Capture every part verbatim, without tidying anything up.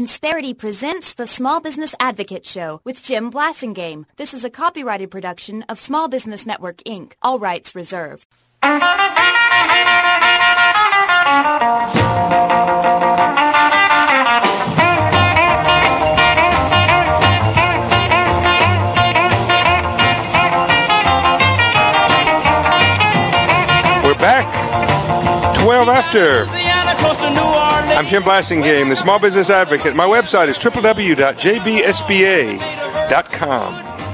Insperity presents the Small Business Advocate Show with Jim Blasingame. This is a copyrighted production of Small Business Network, Incorporated. All rights reserved. We're back. twelve after. I'm Jim Blasingame, the Small Business Advocate. My website is w w w dot j b s b a dot com.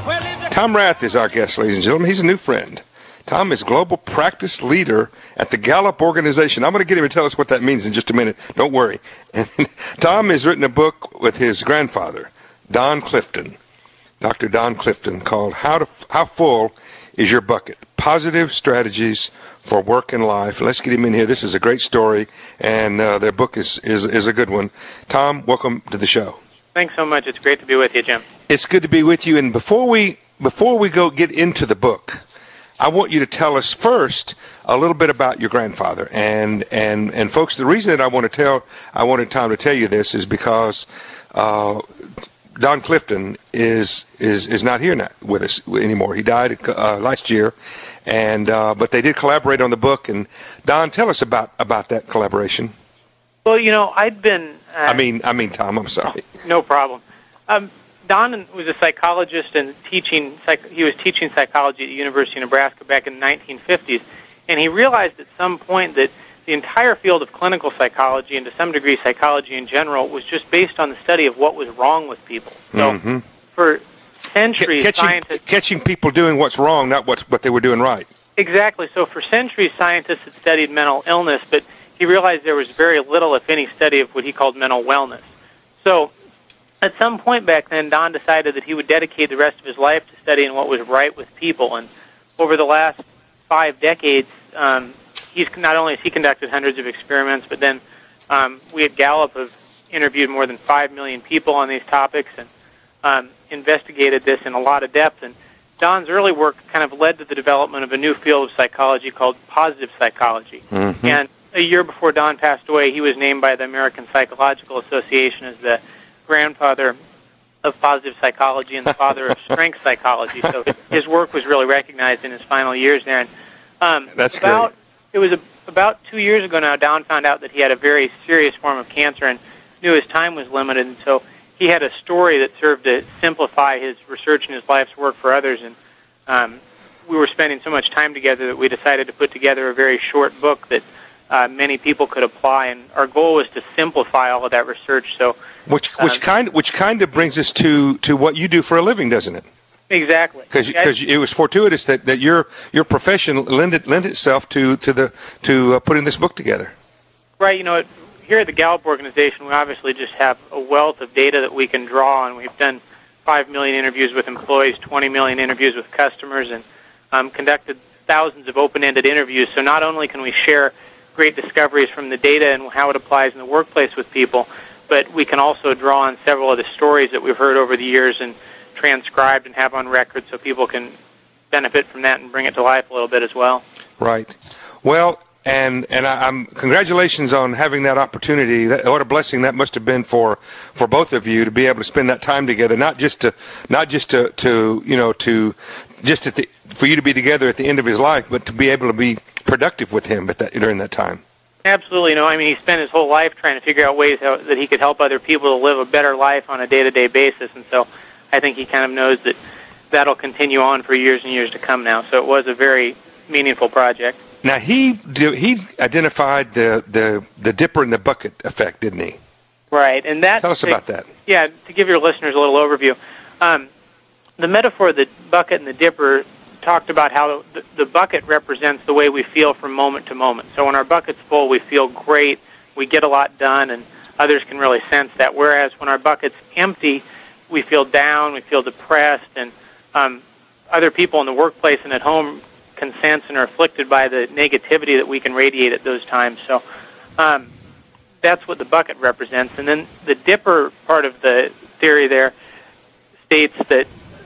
Tom Rath is our guest, ladies and gentlemen. He's a new friend. Tom is Global Practice Leader at the Gallup Organization. I'm going to get him to tell us what that means in just a minute. Don't worry. And Tom has written a book with his grandfather, Don Clifton, Doctor Don Clifton, called How to How Full is Your Bucket? Positive Strategies for Work and Life. Let's get him in here. This is a great story, and uh, their book is, is, is a good one. Tom, welcome to the show. Thanks so much. It's great to be with you, Jim. It's good to be with you. And before we before we go get into the book, I want you to tell us first a little bit about your grandfather. And and, and folks, the reason that I want to tell I wanted Tom to tell you this is because uh, Don Clifton is is is not here now with us anymore. He died uh, last year. And uh, but they did collaborate on the book. And Don, tell us about, about that collaboration. Well, you know, I'd been. Uh, I mean, I mean, Tom, I'm sorry. Oh, no problem. Um, Don was a psychologist and teaching. Psych- he was teaching psychology at the University of Nebraska back in the nineteen fifties, and he realized at some point that the entire field of clinical psychology and to some degree psychology in general was just based on the study of what was wrong with people. So mm-hmm. for centuries, catching, scientists catching people doing what's wrong, not what what they were doing right. Exactly. So for centuries, scientists had studied mental illness, but he realized there was very little, if any, study of what he called mental wellness. So at some point back then, Don decided that he would dedicate the rest of his life to studying what was right with people. And over the last five decades, um, he's not only has he conducted hundreds of experiments, but then um, we at Gallup have interviewed more than five million people on these topics and um, investigated this in a lot of depth. And Don's early work kind of led to the development of a new field of psychology called positive psychology. Mm-hmm. And a year before Don passed away, he was named by the American Psychological Association as the grandfather of positive psychology and the father of strength psychology. So his work was really recognized in his final years there. And um, That's about, great. It was a, about two years ago now, Don found out that he had a very serious form of cancer and knew his time was limited. And so he had a story that served to simplify his research and his life's work for others. And um, we were spending so much time together that we decided to put together a very short book that uh, many people could apply. And our goal was to simplify all of that research. So, which which um, kind which kind of brings us to, to what you do for a living, doesn't it? Exactly. Because it was fortuitous that, that your your profession lended lend itself to to the to uh, putting this book together. Right. You know, it, here at the Gallup Organization, we obviously just have a wealth of data that we can draw on. We've done five million interviews with employees, twenty million interviews with customers, and um, conducted thousands of open-ended interviews. So not only can we share great discoveries from the data and how it applies in the workplace with people, but we can also draw on several of the stories that we've heard over the years and transcribed and have on record so people can benefit from that and bring it to life a little bit as well. Right. Well, and and I, I'm congratulations on having that opportunity. That, what a blessing that must have been for, for both of you to be able to spend that time together. Not just to not just to, to you know to just at the, for you to be together at the end of his life, but to be able to be productive with him at that during that time. Absolutely. No, I mean, he spent his whole life trying to figure out ways how, that he could help other people to live a better life on a day-to-day basis, and so I think he kind of knows that that'll continue on for years and years to come now. So it was a very meaningful project. Now, he he identified the, the, the dipper in the bucket effect, didn't he? Right. And that, Tell us about that. Yeah, to give your listeners a little overview. Um, the metaphor of the bucket and the dipper talked about how the, the bucket represents the way we feel from moment to moment. So when our bucket's full, we feel great, we get a lot done, and others can really sense that. Whereas when our bucket's empty, we feel down, we feel depressed, and um, other people in the workplace and at home can sense and are afflicted by the negativity that we can radiate at those times. So um, that's what the bucket represents. And then the dipper part of the theory there states that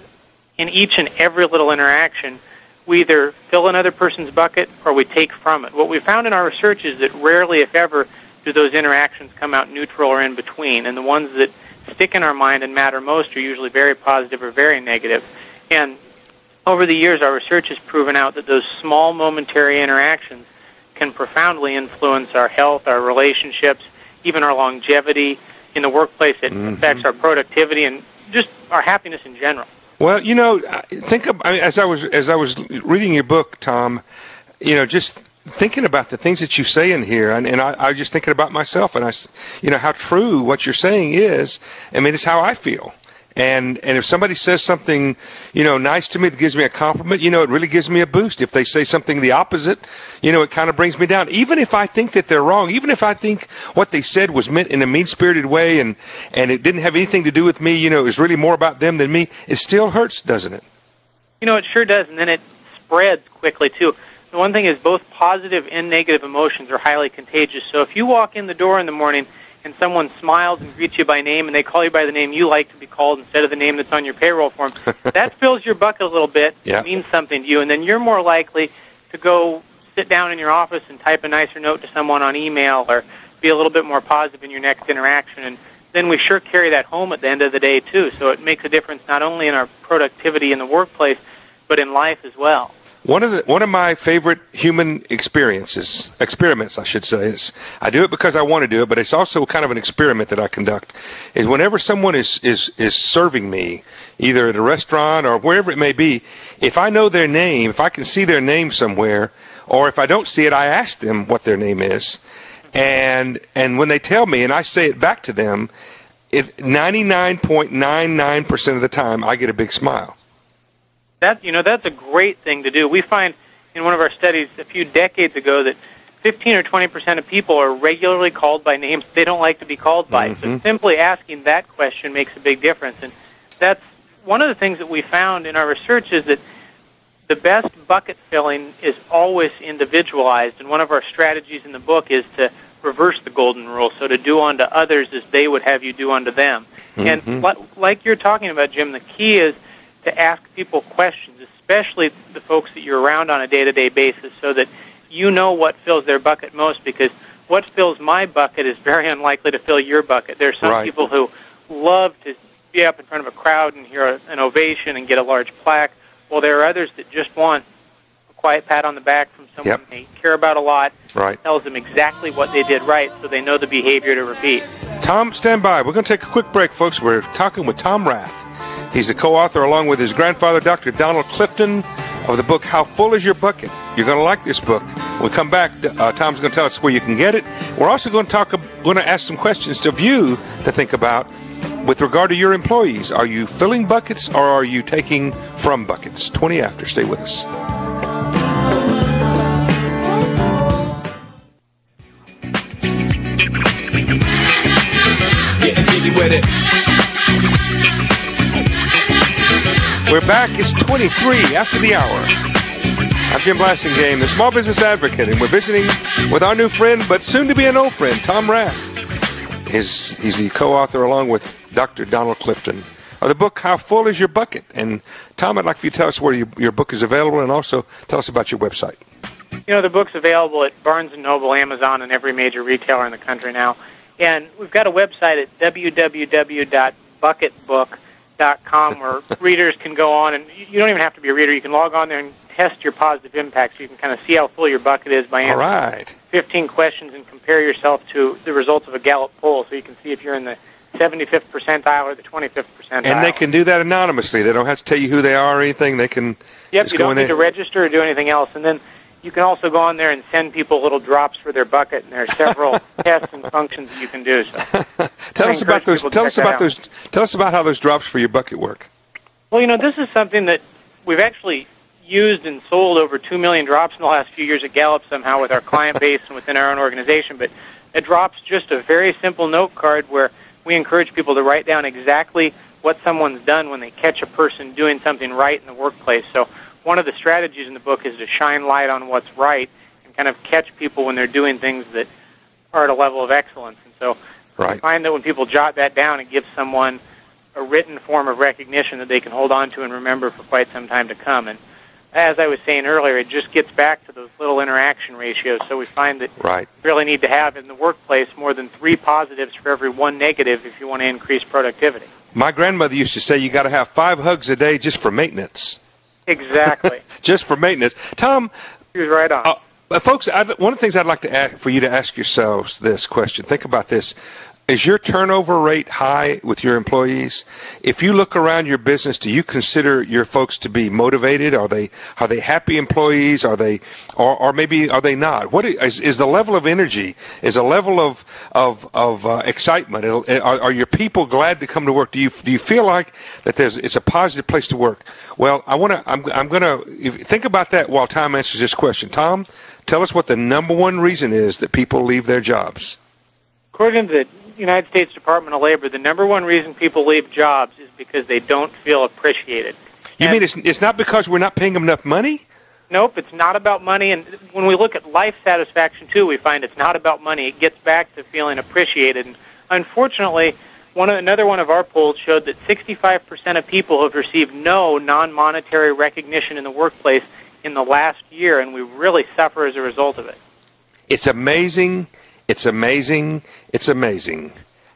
in each and every little interaction, we either fill another person's bucket or we take from it. What we found in our research is that rarely, if ever, do those interactions come out neutral or in between? And the ones that stick in our mind and matter most are usually very positive or very negative. And over the years, our research has proven out that those small momentary interactions can profoundly influence our health, our relationships, even our longevity. In the workplace, it mm-hmm. affects our productivity and just our happiness in general. Well, you know, think of, as I was as I was reading your book, Tom, you know, just thinking about the things that you say in here, and, and I, I was just thinking about myself, and I, you know, how true what you're saying is. I mean, it's how I feel. And and if somebody says something, you know, nice to me that gives me a compliment, you know, it really gives me a boost. If they say something the opposite, you know, it kind of brings me down. Even if I think that they're wrong, even if I think what they said was meant in a mean-spirited way and, and it didn't have anything to do with me, you know, it was really more about them than me, it still hurts, doesn't it? You know, it sure does, and then it spreads quickly, too. The one thing is both positive and negative emotions are highly contagious. So if you walk in the door in the morning and someone smiles and greets you by name and they call you by the name you like to be called instead of the name that's on your payroll form, that fills your bucket a little bit. Yeah. It means something to you. And then you're more likely to go sit down in your office and type a nicer note to someone on email or be a little bit more positive in your next interaction. And then we sure carry that home at the end of the day, too. So it makes a difference not only in our productivity in the workplace, but in life as well. One of the one of my favorite human experiences, experiments, I should say, is I do it because I want to do it, but it's also kind of an experiment that I conduct, is whenever someone is, is, is serving me, either at a restaurant or wherever it may be, if I know their name, if I can see their name somewhere, or if I don't see it, I ask them what their name is. And and when they tell me and I say it back to them, it ninety-nine point nine nine percent of the time I get a big smile. That, you know, that's a great thing to do. We find in one of our studies a few decades ago that fifteen or twenty percent of people are regularly called by names they don't like to be called by. Mm-hmm. So simply asking that question makes a big difference. And that's one of the things that we found in our research is that the best bucket filling is always individualized. And one of our strategies in the book is to reverse the golden rule, so to do unto others as they would have you do unto them. Mm-hmm. And li- like you're talking about, Jim, the key is to ask people questions, especially the folks that you're around on a day-to-day basis, so that you know what fills their bucket most, because what fills my bucket is very unlikely to fill your bucket. There are some right. people who love to be up in front of a crowd and hear a, an ovation and get a large plaque, while there are others that just want a quiet pat on the back from someone yep. they care about a lot, right. tells them exactly what they did right so they know the behavior to repeat. Tom, stand by. We're going to take a quick break, folks. We're talking with Tom Rath. He's the co-author, along with his grandfather, Doctor Donald Clifton, of the book, How Full Is Your Bucket? You're going to like this book. When we come back, uh, Tom's going to tell us where you can get it. We're also going to talk, going to ask some questions of you to think about with regard to your employees. Are you filling buckets or are you taking from buckets? twenty after. Stay with us. Getting jiggy with it. We're back. It's twenty-three after the hour. I'm Jim Blasingame, the Small Business Advocate, and we're visiting with our new friend, but soon to be an old friend, Tom Rath. His, he's the co-author, along with Doctor Donald Clifton, of the book, How Full Is Your Bucket? And Tom, I'd like for you to tell us where you, your book is available, and also tell us about your website. You know, the book's available at Barnes and Noble, Amazon, and every major retailer in the country now. And we've got a website at w w w dot bucket book dot com where readers can go on, and you don't even have to be a reader. You can log on there and test your positive impact, so you can kind of see how full your bucket is by answering All right. fifteen questions and compare yourself to the results of a Gallup poll, so you can see if you're in the seventy-fifth percentile or the twenty-fifth percentile. And they can do that anonymously. They don't have to tell you who they are or anything. They can Yep, just you go don't in need there. to register or do anything else. And then you can also go on there and send people little drops for their bucket, and there are several tests and functions that you can do. So tell I us about encourage those. people to Tell check us that about out. those. Tell us about how those drops for your bucket work. Well, you know, this is something that we've actually used and sold over two million drops in the last few years at Gallup somehow with our client base and within our own organization. But a drop's just a very simple note card where we encourage people to write down exactly what someone's done when they catch a person doing something right in the workplace. So one of the strategies in the book is to shine light on what's right and kind of catch people when they're doing things that are at a level of excellence. And so Right. I find that when people jot that down, it gives someone a written form of recognition that they can hold on to and remember for quite some time to come. And as I was saying earlier, it just gets back to those little interaction ratios. So we find that right. you really need to have in the workplace more than three positives for every one negative if you want to increase productivity. My grandmother used to say you got to have five hugs a day just for maintenance. Exactly. Just for maintenance. Tom, he was right on. Uh, folks, I, one of the things I'd like to ask, for you to ask yourselves this question. Think about this. Is your turnover rate high with your employees? If you look around your business, do you consider your folks to be motivated? Are they are they happy employees? Are they, or, or maybe are they not? What is, is the level of energy? Is a level of of of uh, excitement? Are, are your people glad to come to work? Do you do you feel like that there's it's a positive place to work? Well, I want to. I'm I'm going to think about that while Tom answers this question. Tom, tell us what the number one reason is that people leave their jobs. According to the United States Department of Labor, the number one reason people leave jobs is because they don't feel appreciated. You and mean it's it's not because we're not paying them enough money? Nope, it's not about money. And when we look at life satisfaction, too, we find it's not about money. It gets back to feeling appreciated. And unfortunately, one of, another one of our polls showed that sixty-five percent of people have received no non-monetary recognition in the workplace in the last year, and we really suffer as a result of it. It's amazing. It's amazing, it's amazing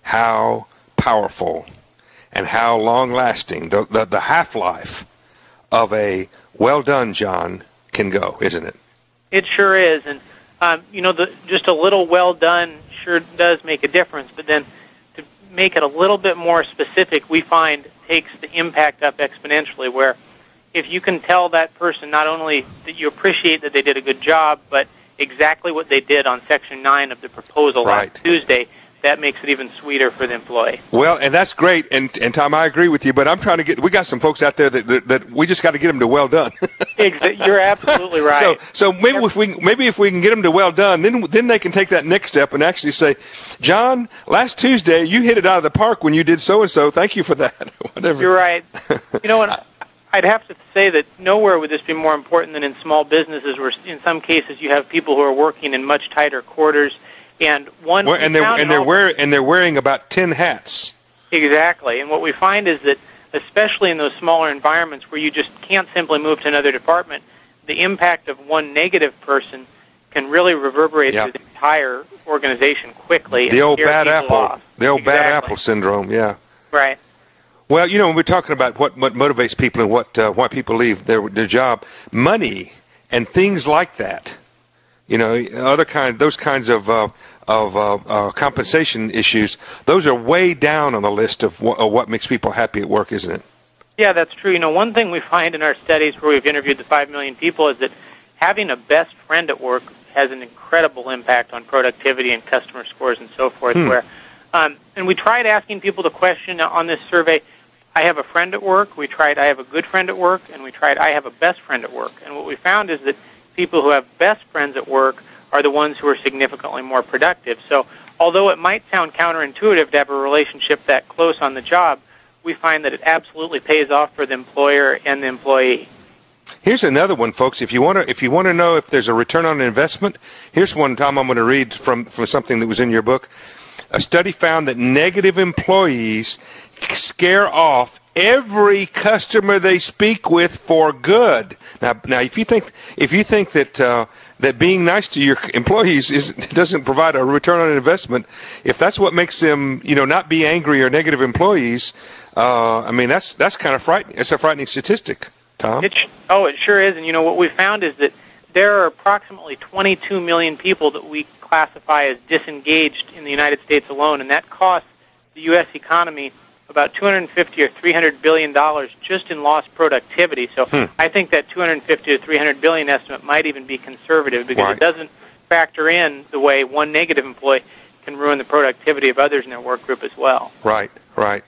how powerful and how long-lasting the, the, the half-life of a well done, John, can go, isn't it? It sure is. And, um, you know, the, just a little well done sure does make a difference. But then to make it a little bit more specific, we find takes the impact up exponentially, where if you can tell that person not only that you appreciate that they did a good job, but exactly what they did on Section nine of the proposal right. last Tuesday, that makes it even sweeter for the employee. Well, and that's great. And, and Tom, I agree with you, but I'm trying to get, we got some folks out there that that, that we just got to get them to well done. You're absolutely right. So, so maybe if we maybe if we can get them to well done, then then they can take that next step and actually say, John, last Tuesday you hit it out of the park when you did so and so. Thank you for that. Whatever. You're right. You know what? I'd have to say that nowhere would this be more important than in small businesses, where in some cases you have people who are working in much tighter quarters, and one well, and they're and they're wearing and they're wearing about ten hats. Exactly, and what we find is that, especially in those smaller environments where you just can't simply move to another department, the impact of one negative person can really reverberate yep. through the entire organization quickly. The and old bad apple, off. the old exactly. bad apple syndrome. Yeah. Right. Well, you know, when we're talking about what, what motivates people and what uh, why people leave their their job, money and things like that, you know, other kind those kinds of uh, of uh, uh, compensation issues, those are way down on the list of, w- of what makes people happy at work, isn't it? Yeah, that's true. You know, one thing we find in our studies where we've interviewed the five million people is that having a best friend at work has an incredible impact on productivity and customer scores and so forth. Hmm. Where, um, and we tried asking people the question on this survey, I have a friend at work, we tried I have a good friend at work, and we tried I have a best friend at work. And what we found is that people who have best friends at work are the ones who are significantly more productive. So although it might sound counterintuitive to have a relationship that close on the job, we find that it absolutely pays off for the employer and the employee. Here's another one, folks. If you want to, if you want to know if there's a return on investment, here's one, Tom, I'm going to read from, from something that was in your book. A study found that negative employees scare off every customer they speak with for good. Now, now, if you think if you think that uh, that being nice to your employees is doesn't provide a return on investment, if that's what makes them, you know, not be angry or negative employees, uh, I mean, that's that's kind of frightening. It's a frightening statistic, Tom. It, oh, it sure is. And you know what we found is that there are approximately twenty-two million people that we classify as disengaged in the United States alone, and that costs the U S economy about two hundred fifty or three hundred billion dollars just in lost productivity. So hmm. I think that two hundred fifty to three hundred billion estimate might even be conservative, because right. it doesn't factor in the way one negative employee can ruin the productivity of others in their work group as well. Right, right.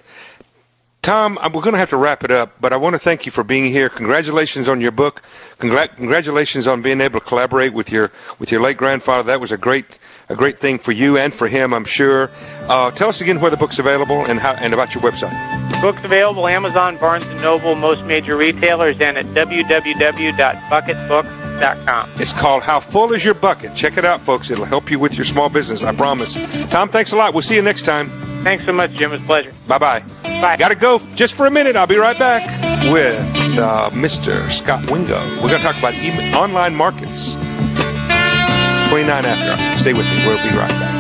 Tom, we're going to have to wrap it up, but I want to thank you for being here. Congratulations on your book. Congrat- congratulations on being able to collaborate with your with your late grandfather. That was a great a great thing for you and for him, I'm sure. Uh, tell us again where the book's available and how and about your website. The book's available Amazon, Barnes and Noble, most major retailers, and at w w w dot bucket books dot com. It's called How Full Is Your Bucket? Check it out, folks. It'll help you with your small business, I promise. Tom, thanks a lot. We'll see you next time. Thanks so much, Jim. It was a pleasure. Bye-bye. Bye. Got to go just for a minute. I'll be right back with uh, Mister Scott Wingo. We're going to talk about e- online markets. twenty-nine after. Stay with me. We'll be right back.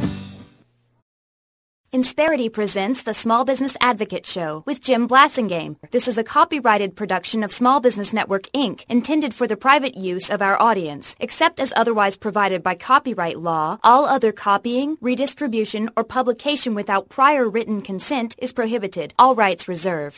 Insperity presents the Small Business Advocate Show with Jim Blasingame. This is a copyrighted production of Small Business Network, Incorporated, intended for the private use of our audience. Except as otherwise provided by copyright law, all other copying, redistribution, or publication without prior written consent is prohibited. All rights reserved.